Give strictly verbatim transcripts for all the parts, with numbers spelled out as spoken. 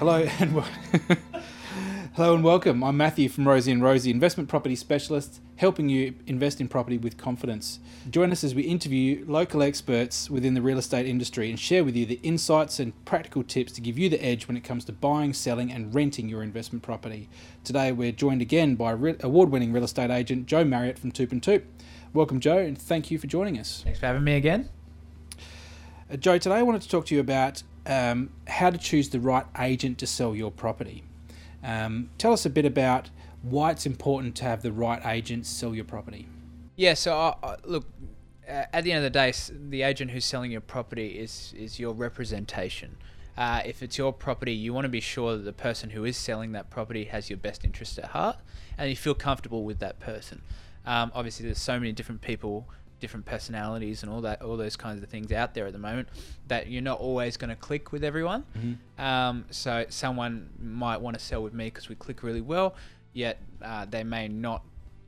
Hello and wel- hello and welcome. I'm Matthew from Rosie and Rosie, investment property specialist, helping you invest in property with confidence. Join us as we interview local experts within the real estate industry and share with you the insights and practical tips to give you the edge when it comes to buying, selling and renting your investment property. Today we're joined again by re- award-winning real estate agent Joe Marriott from Toop and Toop. Welcome, Joe, and thank you for joining us. Thanks for having me again. Uh, Joe, today I wanted to talk to you about um, how to choose the right agent to sell your property. Um, tell us a bit about why it's important to have the right agent sell your property. Yeah, so uh, uh, look, uh, at the end of the day, s- the agent who's selling your property is, is your representation. Uh, if it's your property, you want to be sure that the person who is selling that property has your best interest at heart and you feel comfortable with that person. Um, obviously, there's so many different people, different personalities and all that, all those kinds of things out there at the moment that you're not always going to click with everyone. Mm-hmm. Um, so someone might want to sell with me because we click really well, yet uh, they may not,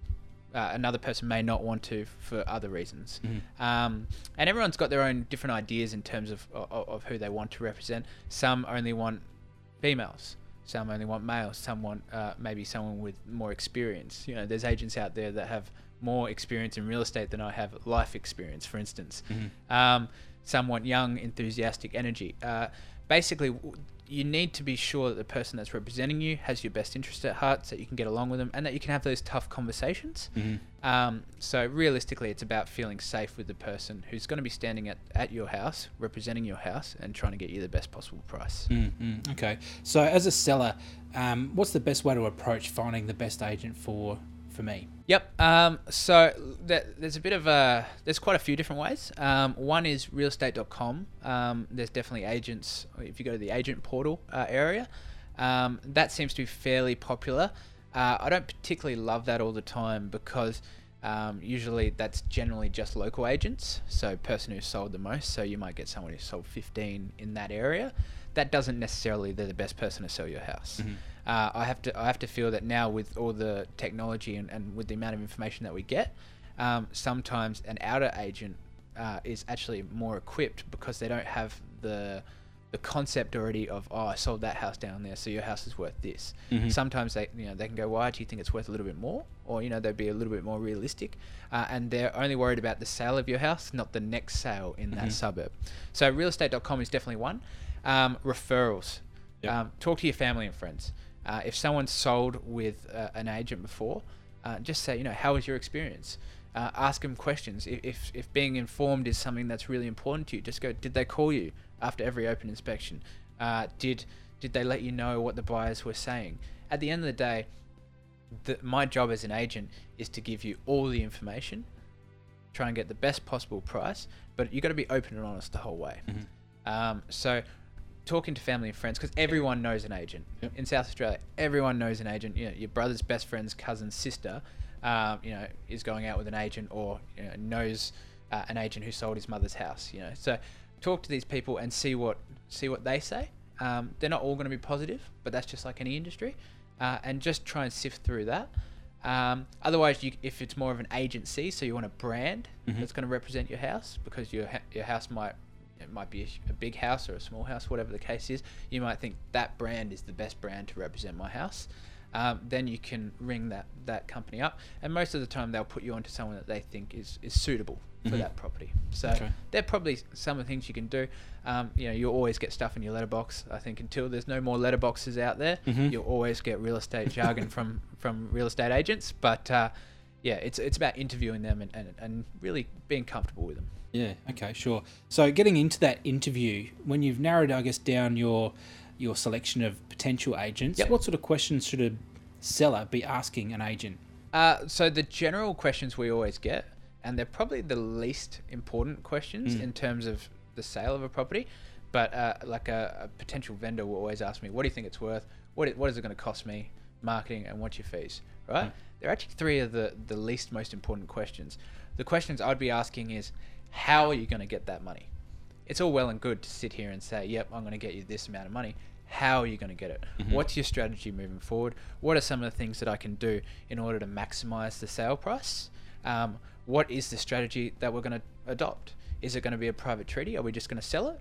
uh, another person may not want to for other reasons. Mm-hmm. Um, and everyone's got their own different ideas in terms of, of, of who they want to represent. Some only want females. Some only want males. Some want uh, maybe someone with more experience. You know, there's agents out there that have more experience in real estate than I have life experience, for instance. Mm-hmm. Um, some want young, enthusiastic energy. Uh, basically, w- you need to be sure that the person that's representing you has your best interest at heart so that you can get along with them and that you can have those tough conversations. Mm-hmm. Um, so realistically, it's about feeling safe with the person who's going to be standing at, at your house, representing your house and trying to get you the best possible price. Mm-hmm. Okay. So as a seller, um, what's the best way to approach finding the best agent for, for me? Yep. Um, so th- there's a bit of a, there's quite a few different ways. Um, one is real estate dot com. Um, there's definitely agents. If you go to the agent portal uh, area, um, that seems to be fairly popular. Uh, I don't particularly love that all the time because um, usually that's generally just local agents. So person who sold the most. So you might get someone who sold fifteen in that area. That doesn't necessarily they're the best person to sell your house. Mm-hmm. Uh, I have to I have to feel that now with all the technology and, and with the amount of information that we get, um, sometimes an outer agent uh, is actually more equipped because they don't have the the concept already of, oh, I sold that house down there, so your house is worth this. Mm-hmm. Sometimes they you know they can go, why do you think it's worth a little bit more? Or you know they'd be a little bit more realistic, uh, and they're only worried about the sale of your house, not the next sale in Mm-hmm. that suburb. So real estate dot com is definitely one. Um, referrals. Yep. Um, talk to your family and friends. Uh, if someone's sold with uh, an agent before, uh, just say, you know, how was your experience? Uh, ask them questions. If, if if being informed is something that's really important to you, just go, did they call you after every open inspection? Uh, did did they let you know what the buyers were saying? At the end of the day, the, my job as an agent is to give you all the information, try and get the best possible price, but you've got to be open and honest the whole way. Mm-hmm. Um, so talking to family and friends, because everyone knows an agent. Yep. In South Australia, everyone knows an agent. You know, your brother's best friend's cousin's sister, um, you know, is going out with an agent, or you know, knows uh, an agent who sold his mother's house. You know, so talk to these people and see what see what they say. Um, they're not all going to be positive, but that's just like any industry, uh, and just try and sift through that. Um, otherwise, you, if it's more of an agency, so you want a brand Mm-hmm. that's going to represent your house, because your ha- your house might. It might be a, a big house or a small house, whatever the case is. You might think that brand is the best brand to represent my house. Um, then you can ring that, that company up, and most of the time they'll put you onto someone that they think is, is suitable for Mhm. that property. So Okay. they're probably some of the things you can do. Um, you know, you'll always get stuff in your letterbox. I think until there's no more letterboxes out there, Mhm. you'll always get real estate jargon from, from real estate agents. But uh, yeah, it's it's about interviewing them and, and, and really being comfortable with them. Yeah. Okay. Sure. So getting into that interview, when you've narrowed, I guess, down your your selection of potential agents, Yep. what sort of questions should a seller be asking an agent? Uh, so the general questions we always get, and they're probably the least important questions Mm. in terms of the sale of a property, but uh, like a, a potential vendor will always ask me, what do you think it's worth? What i- what is it going to cost me? Marketing, and what's your fees? Right? Mm. They're actually three of the, the least most important questions. The questions I'd be asking is, how are you going to get that money? It's all well and good to sit here and say, yep, I'm going to get you this amount of money. How are you going to get it? Mhm. What's your strategy moving forward? What are some of the things that I can do in order to maximize the sale price? Um, what is the strategy that we're going to adopt? Is it going to be a private treaty? Are we just going to sell it?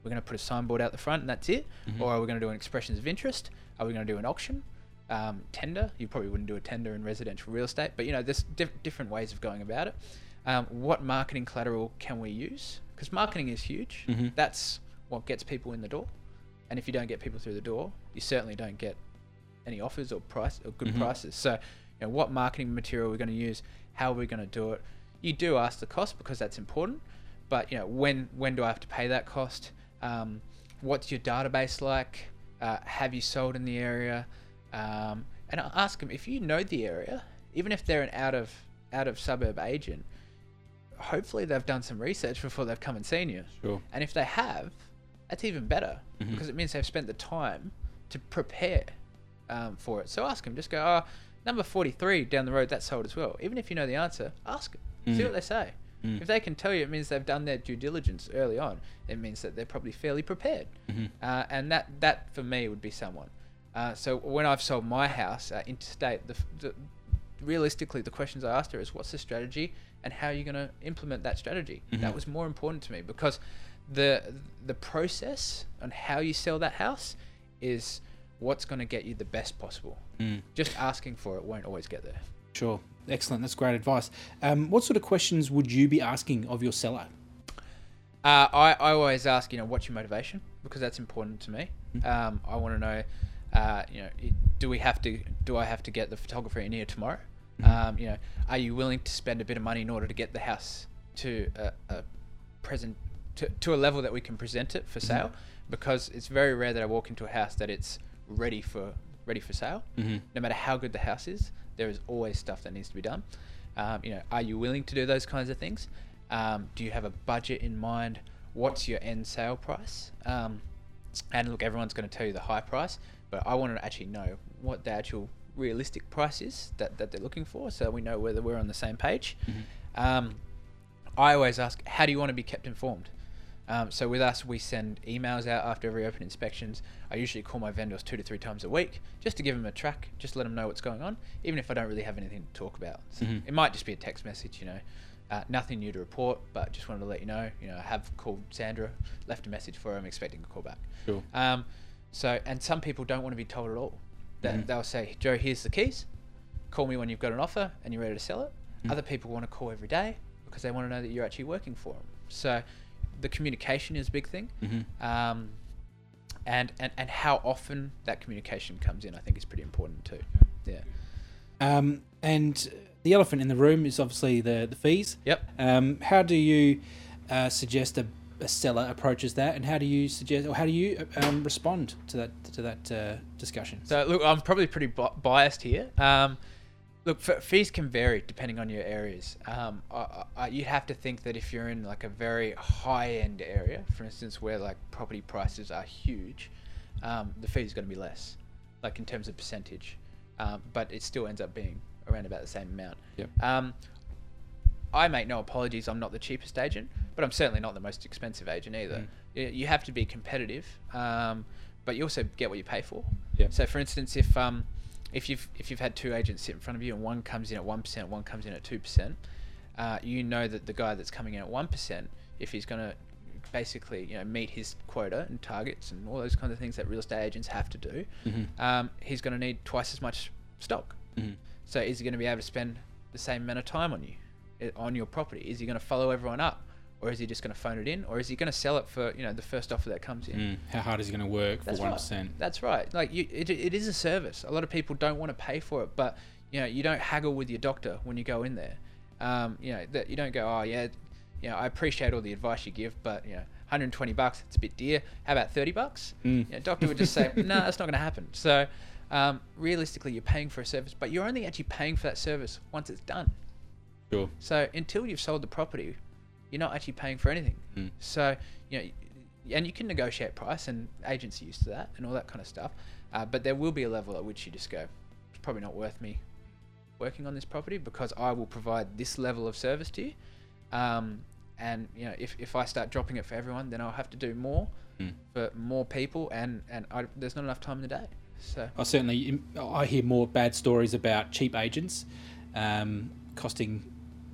we're going to put a signboard out the front and that's it, Mm-hmm. or are we going to do an expressions of interest? Are we going to do an auction? Um, tender? You probably wouldn't do a tender in residential real estate, but you know, there's diff- different ways of going about it. Um, what marketing collateral can we use? Because marketing is huge. Mm-hmm. That's what gets people in the door. And if you don't get people through the door, you certainly don't get any offers or price or good Mm-hmm. prices. So, you know, what marketing material are we going to use? How are we going to do it? You do ask the cost because that's important. But you know, when when do I have to pay that cost? Um, what's your database like? Uh, have you sold in the area? Um, and I'll ask them, if you know the area, even if they're an out of out of suburb agent, hopefully they've done some research before they've come and seen you. Sure. And if they have, that's even better Mhm. because it means they've spent the time to prepare um, for it. So ask them, just go, oh, number forty-three down the road, that's sold as well. Even if you know the answer, ask them, Mm. see what they say. Mm. If they can tell you, it means they've done their due diligence early on. It means that they're probably fairly prepared. Mhm. Uh, and that, that for me would be someone. Uh, so when I've sold my house uh, interstate, the, the, realistically, the questions I asked her is, what's the strategy and how are you going to implement that strategy? Mhm. That was more important to me because the the process on how you sell that house is what's going to get you the best possible. Mm. Just asking for it won't always get there. Sure. Excellent. That's great advice. Um, what sort of questions would you be asking of your seller? Uh, I, I always ask, you know, what's your motivation? Because that's important to me. Um, I want to know, uh, you know, it- do we have to, do I have to get the photographer in here tomorrow? Um, you know, are you willing to spend a bit of money in order to get the house to a, a present, to, to a level that we can present it for sale? Because it's very rare that I walk into a house that it's ready for, ready for sale. Mm-hmm. No matter how good the house is, there is always stuff that needs to be done. Um, you know, are you willing to do those kinds of things? Um, do you have a budget in mind? What's your end sale price? Um, and look, everyone's going to tell you the high price, but I want to actually know what the actual realistic price is that, that they're looking for, so we know whether we're on the same page. Mm-hmm. Um, I always ask, how do you want to be kept informed? Um, so with us, we send emails out after every open inspections. I usually call my vendors two to three times a week just to give them a track, just let them know what's going on, even if I don't really have anything to talk about. So Mhm. it might just be a text message, you know, uh, nothing new to report, but just wanted to let you know, you know, I have called Sandra, left a message for her, I'm expecting a call back. Sure. Um, so, and some people don't want to be told at all. That Mhm. They'll say, Joe, here's the keys. Call me when you've got an offer and you're ready to sell it. Mhm. Other people want to call every day because they want to know that you're actually working for them. So the communication is a big thing. Mm-hmm. Um, and, and, and how often that communication comes in, I think is pretty important too. Yeah. Um, and the elephant in the room is obviously the, the fees. Yep. Um, how do you uh, suggest a, a seller approaches that, and how do you suggest, or how do you um, respond to that to that uh, discussion? So look, I'm probably pretty bi- biased here. Um, look, f- fees can vary depending on your areas. Um, I, I, you have to think that if you're in like a very high-end area, for instance, where like property prices are huge, um, the fee is going to be less, like in terms of percentage. Um, but it still ends up being around about the same amount. Yep. Um, I make no apologies. I'm not the cheapest agent, but I'm certainly not the most expensive agent either. Mm. You, you have to be competitive, um, but you also get what you pay for. Yep. So, for instance, if um, if you've if you've had two agents sit in front of you and one comes in at one percent, one comes in at two percent, uh, you know that the guy that's coming in at one percent, if he's going to basically you know meet his quota and targets and all those kinds of things that real estate agents have to do, Mm-hmm. um, he's going to need twice as much stock. Mm-hmm. So is he going to be able to spend the same amount of time on you, eh, on your property? Is he going to follow everyone up, or is he just going to phone it in, or is he going to sell it for you know the first offer that comes in? Mm. How hard is it going to work That's for one percent? right. That's right. Like you, it, it is a service. A lot of people don't want to pay for it, but you know you don't haggle with your doctor when you go in there. Um, you know that you don't go, oh yeah, you know I appreciate all the advice you give, but you know one hundred twenty bucks, it's a bit dear. How about thirty bucks? Mm. You know, doctor would just say, no, nah, that's not going to happen. So um, realistically, you're paying for a service, but you're only actually paying for that service once it's done. Sure. So until you've sold the property, you're not actually paying for anything. Mm. So, you know, and you can negotiate price, and agents are used to that and all that kind of stuff. Uh, but there will be a level at which you just go, it's probably not worth me working on this property because I will provide this level of service to you. Um, and, you know, if, if I start dropping it for everyone, then I'll have to do more Mm. for more people, and, and I, there's not enough time in the day. So, I certainly I hear more bad stories about cheap agents um, costing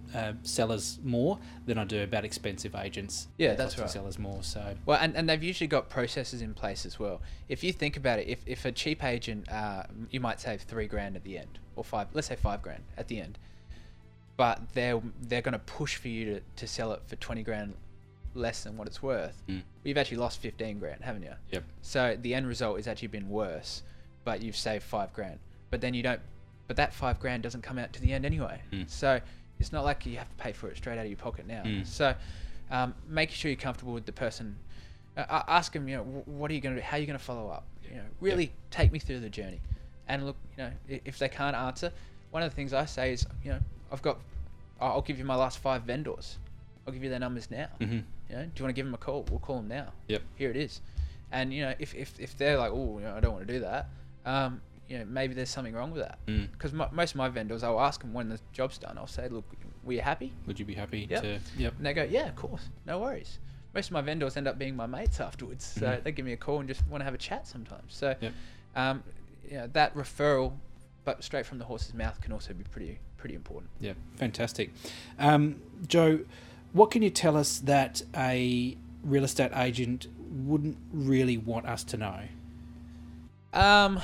uh, sellers more than I do about expensive agents. Yeah, that that's cost right. Sellers more. So Well, and, and they've usually got processes in place as well. If you think about it, if, if a cheap agent, uh, you might save three grand at the end, or five, let's say five grand at the end, but they're they're going to push for you to, to sell it for twenty grand less than what it's worth. Mm. You've actually lost fifteen grand, haven't you? Yep. So the end result has actually been worse, but you've saved five grand. But then you don't, but that five grand doesn't come out to the end anyway. Mm. So it's not like you have to pay for it straight out of your pocket now. Mm. So um, making sure you're comfortable with the person. Uh, ask them, you know, what are you going to do? How are you going to follow up? You know, really yep. take me through the journey. And look, you know, if they can't answer, one of the things I say is, you know, I've got, I'll give you my last five vendors. I'll give you their numbers now. Mm-hmm. You know, do you want to give them a call? We'll call them now. Yep. Here it is. And you know, if if, if they're like, oh, you know, I don't want to do that, um, you know, maybe there's something wrong with that. Because Mm. most of my vendors, I'll ask them when the job's done. I'll say, look, were you happy? Would you be happy Yep. to? Yep. And they go, yeah, of course, no worries. Most of my vendors end up being my mates afterwards, so Mhm. they give me a call and just want to have a chat sometimes. So, Yep. um, you know, that referral, but straight from the horse's mouth, can also be pretty pretty important. Yeah, fantastic. Um, Joe, what can you tell us that a real estate agent wouldn't really want us to know? Um,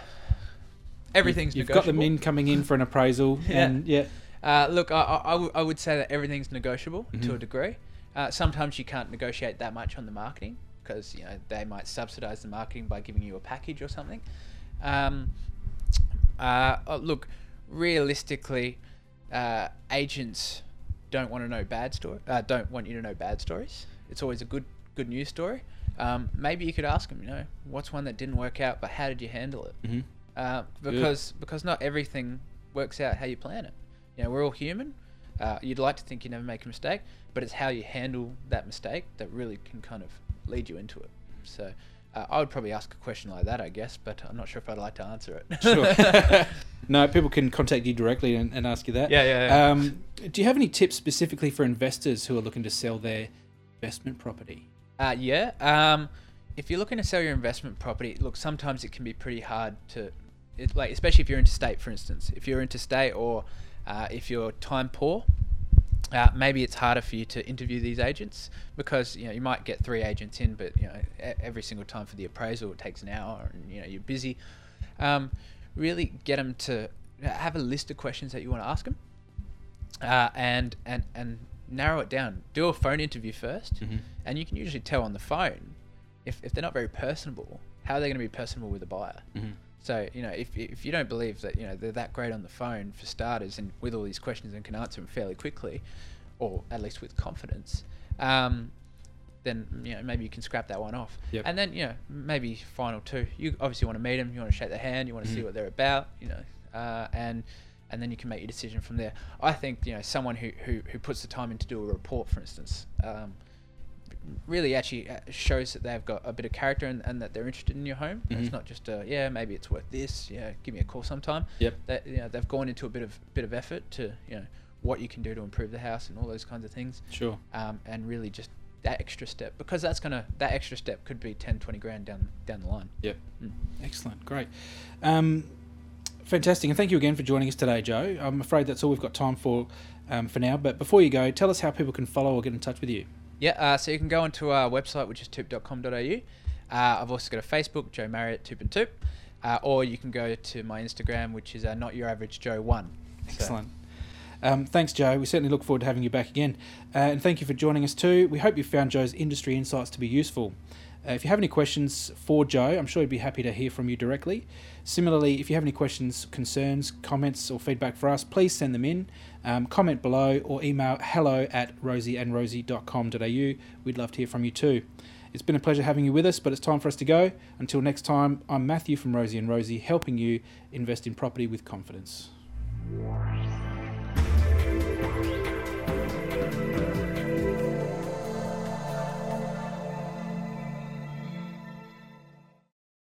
everything's You've, you've negotiable. got them in coming in for an appraisal, Yeah. and yeah, Uh, look, I, I, I w- I would say that everything's negotiable Mhm. to a degree. Uh, sometimes you can't negotiate that much on the marketing because you know they might subsidize the marketing by giving you a package or something. Um, uh, oh, look, realistically, uh, agents don't want to know bad story. Uh, don't want you to know bad stories. It's always a good good news story. Um, maybe you could ask them, you know, what's one that didn't work out, but how did you handle it? mm-hmm. Uh, because because not everything works out how you plan it. You know, we're all human. Uh, you'd like to think you never make a mistake, but it's how you handle that mistake that really can kind of lead you into it. So uh, I would probably ask a question like that, I guess, but I'm not sure if I'd like to answer it. Sure. No, people can contact you directly and, and ask you that. Yeah, yeah, yeah. Um, do you have any tips specifically for investors who are looking to sell their investment property? Uh, yeah. Um, if you're looking to sell your investment property, look, sometimes it can be pretty hard to, it, like, especially if you're interstate, for instance. If you're interstate or uh, if you're time poor, uh, maybe it's harder for you to interview these agents because you know you might get three agents in, but you know e- every single time for the appraisal it takes an hour, and you know you're busy. Um, really get them to have a list of questions that you want to ask them, uh, and and and narrow it down. Do a phone interview first, Mm-hmm. and you can usually tell on the phone if if they're not very personable, how are they going to be personable with a buyer? Mm-hmm. So, you know, if if you don't believe that, you know, they're that great on the phone for starters and with all these questions and can answer them fairly quickly, or at least with confidence, um, then, you know, maybe you can scrap that one off. Yep. And then, you know, maybe final two, you obviously want to meet them, you want to shake their hand, you want to see Mhm. what they're about, you know, uh, and and then you can make your decision from there. I think, you know, someone who, who, who puts the time in to do a report, for instance, um, really actually uh, shows that they've got a bit of character and, and that they're interested in your home. Mhm. It's not just uh, yeah, maybe it's worth this. Yeah, give me a call sometime. Yep. That you know they've gone into a bit of bit of effort to you know what you can do to improve the house and all those kinds of things. Sure. Um, and really just that extra step, because that's gonna that extra step could be ten, twenty grand down down the line. Yep. Mm. Excellent. Great. Um, fantastic. And thank you again for joining us today, Joe. I'm afraid that's all we've got time for um, for now. But before you go, tell us how people can follow or get in touch with you. Yeah, uh, so you can go onto our website, which is toop dot com dot a u. Uh, I've also got a Facebook, Joe Marriott, Toop and Toop. Uh, or you can go to my Instagram, which is uh, Not Your Average Joe one. Excellent. Um, thanks, Joe. We certainly look forward to having you back again. Uh, and thank you for joining us too. We hope you found Joe's industry insights to be useful. Uh, if you have any questions for Joe, I'm sure he'd be happy to hear from you directly. Similarly, if you have any questions, concerns, comments or feedback for us, please send them in. Um, comment below or email hello at rosieandrosie dot com dot a u. We'd love to hear from you too. It's been a pleasure having you with us, but it's time for us to go. Until next time, I'm Matthew from Rosie and Rosie, helping you invest in property with confidence.